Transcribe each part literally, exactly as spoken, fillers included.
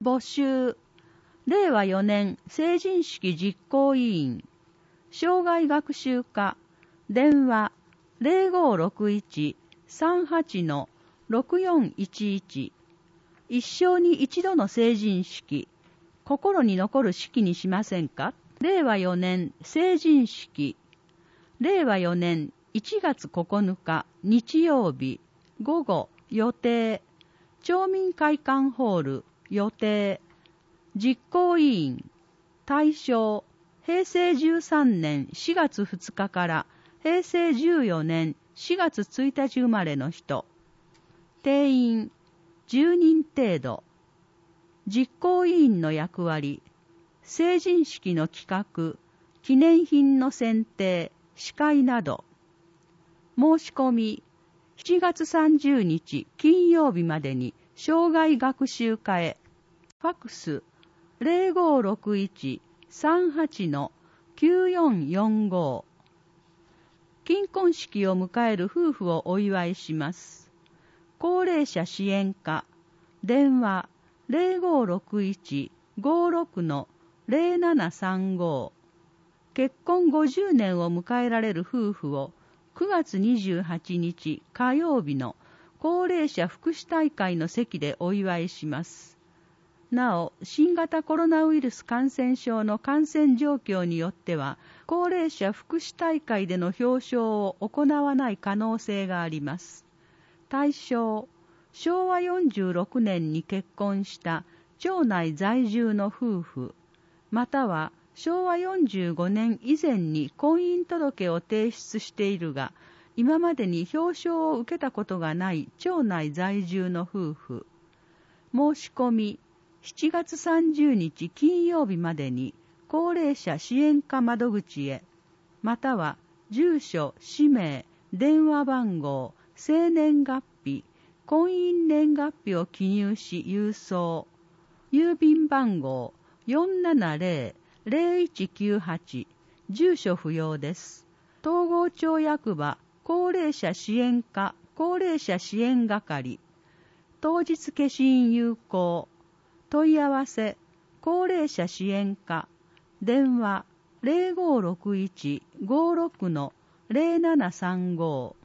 募集。れいわよねん成人式実行委員。障害学習課。電話 ゼロごろくいち さんはち ろくよんいちいち。一生に一度の成人式。心に残る式にしませんか？れいわよねん成人式。れいわよねんいちがつここのか日曜日。午後予定。町民会館ホール予定。実行委員。対象。へいせいじゅうさんねんしがつふつかからへいせいじゅうよねんしがつついたち生まれの人。定員じゅうにん程度。実行委員の役割。成人式の企画、記念品の選定、司会など。申し込み。しちがつさんじゅうにち金曜日までに障害学習課へ。ファクス ゼロごろくいち さんはち きゅうよんよんご。金婚式を迎える夫婦をお祝いします。高齢者支援課。電話 ゼロごろくいち ごろく ゼロななさんご。結婚ごじゅうねんを迎えられる夫婦をくがつにじゅうはちにち火曜日の高齢者福祉大会の席でお祝いします。なお、新型コロナウイルス感染症の感染状況によっては、高齢者福祉大会での表彰を行わない可能性があります。対象、しょうわよんじゅうろくねんに結婚した町内在住の夫婦、またはしょうわよんじゅうごねん以前に婚姻届を提出しているが、今までに表彰を受けたことがない町内在住の夫婦。申し込み、しちがつさんじゅうにち金曜日までに高齢者支援課窓口へ、または住所、氏名、電話番号、生年月日、婚姻年月日を記入し郵送。郵便番号よんななゼロ ゼロいちきゅうはち。住所不要です。東郷町役場高齢者支援課高齢者支援係。当日消印有効。問い合わせ高齢者支援課。電話 ゼロごろくいち ごろく ゼロななさんご。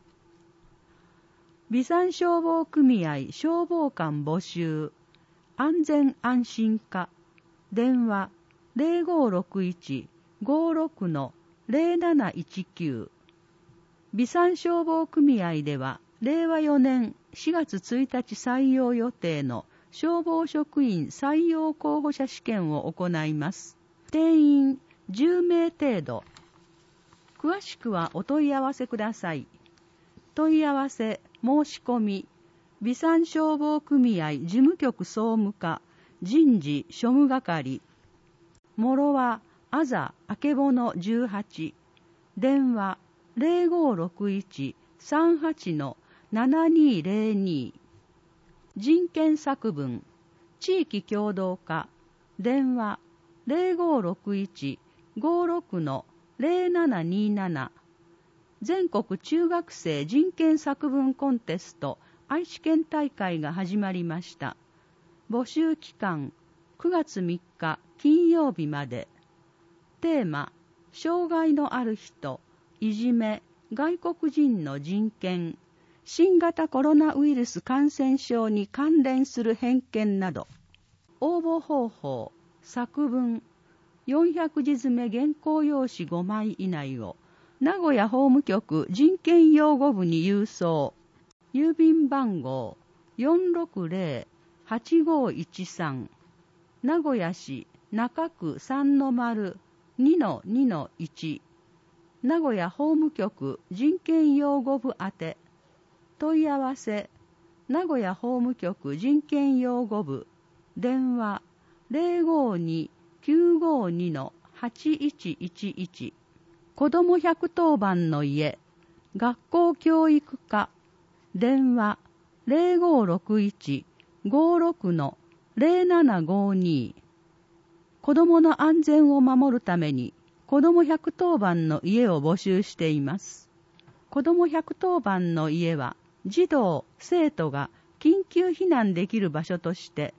備産消防組合消防官募集。安全安心課。電話 ゼロごろくいち ごろく ゼロなないちきゅう。備産消防組合では、れいわよねんしがつついたち採用予定の消防職員採用候補者試験を行います。定員じゅうめい程度。詳しくはお問い合わせください。問い合わせ、申し込み、備産消防組合事務局総務課、人事庶務係。もろは、あざあけぼのじゅうはち。電話、ゼロごろくいち さんはち ななにゼロに。人権作文、地域協同課。電話、ゼロごろくいち ごろく ゼロななになな。全国中学生人権作文コンテスト愛知県大会が始まりました。募集期間くがつみっか金曜日まで。テーマ、障害のある人、いじめ、外国人の人権、新型コロナウイルス感染症に関連する偏見など。応募方法、作文、よんひゃくじ詰め原稿用紙ごまい以内を名古屋法務局人権擁護部に郵送。郵便番号 よんろくゼロ はちごいちさん。名古屋市中区さんの丸 にのにのいち。名古屋法務局人権擁護部宛て。問い合わせ、名古屋法務局人権擁護部。電話 ゼロごに きゅうごに はちいちいちいち。子どもひゃくとおばんの家、学校教育課。電話 ゼロごろくいち ごろく ゼロななごに。子どもの安全を守るために子どもひゃくとおばんの家を募集しています。子どもひゃくとおばんの家は児童、生徒が緊急避難できる場所として、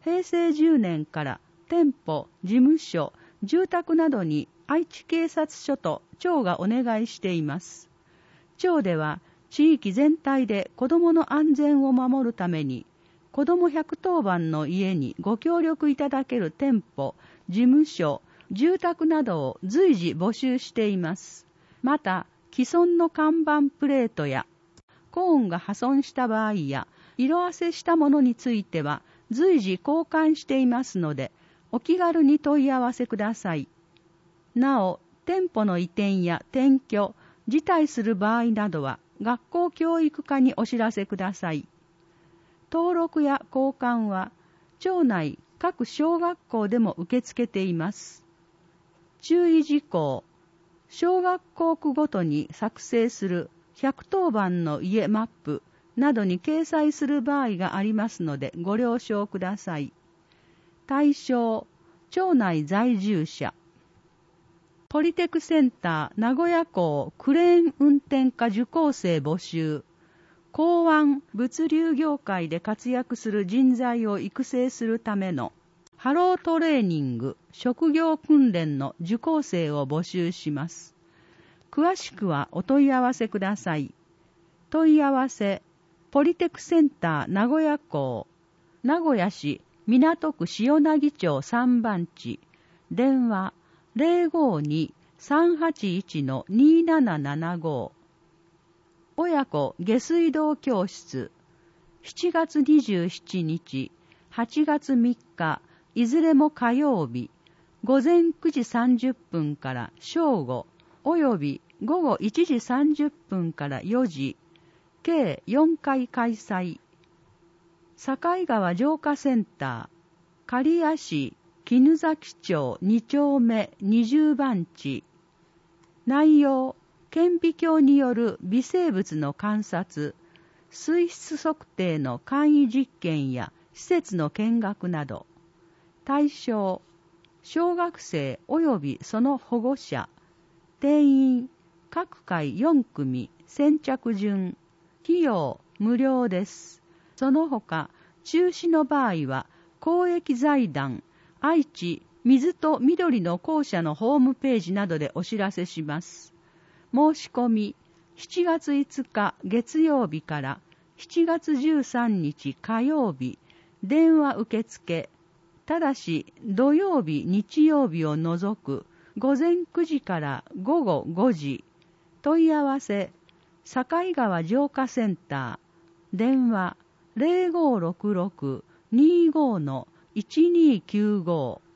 へいせいじゅうねんから店舗、事務所、住宅などに愛知警察署と町がお願いしています。町では地域全体で子どもの安全を守るために、子どもひゃくとおばんの家にご協力いただける店舗、事務所、住宅などを随時募集しています。また、既存の看板プレートやコーンが破損した場合や色あせしたものについては随時交換していますので、お気軽に問い合わせください。なお、店舗の移転や転居、辞退する場合などは学校教育課にお知らせください。登録や交換は町内各小学校でも受け付けています。注意事項、小学校区ごとに作成するひゃくとおばんの家マップなどに掲載する場合がありますのでご了承ください。対象、町内在住者。ポリテクセンター名古屋校クレーン運転科受講生募集。港湾物流業界で活躍する人材を育成するためのハロートレーニング職業訓練の受講生を募集します。詳しくはお問い合わせください。問い合わせ、ポリテクセンター名古屋校、名古屋市港区塩薙町さんばん地、電話 ゼロごに さんはちいち にななななご。親子下水道教室、しちがつにじゅうしちにち、はちがつみっか、いずれも火曜日、午前くじさんじゅっぷんから正午、および午後いちじさんじゅっぷんからよじ、計よんかい開催。境川浄化センター、刈谷市絹崎町に丁目にじゅうばん地。内容、顕微鏡による微生物の観察、水質測定の簡易実験や施設の見学など。対象、小学生及びその保護者。定員、各回よんくみ、先着順。費用、無料です。その他、中止の場合は、公益財団、愛知水と緑の校舎のホームページなどでお知らせします。申し込み、しちがついつか月曜日からしちがつじゅうさんにち火曜日、電話受付、ただし土曜日、日曜日を除く午前くじから午後ごじ、問い合わせ、境川浄化センター、電話 ゼロごろくろく にごのいちにきゅうご。